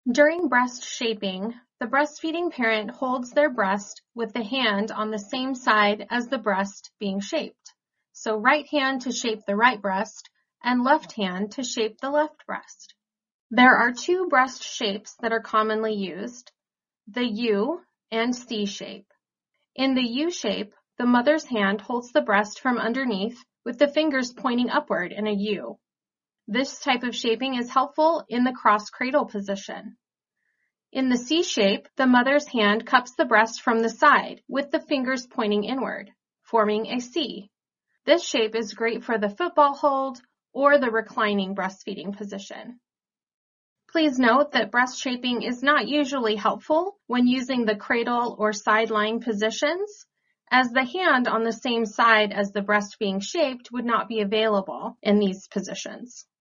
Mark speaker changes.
Speaker 1: During breast shaping, the breastfeeding parent holds their breast with the hand on the same side as the breast being shaped. So right hand to shape the right breast and left hand to shape the left breast. There are two breast shapes that are commonly used, the U and C shape. In the U shape, the mother's hand holds the breast from underneath with the fingers pointing upward in a U. This type of shaping is helpful in the cross-cradle position. In the C shape, the mother's hand cups the breast from the side with the fingers pointing inward, forming a C. This shape is great for the football hold or the reclining breastfeeding position. Please note that breast shaping is not usually helpful when using the cradle or side lying positions, as the hand on the same side as the breast being shaped would not be available in these positions.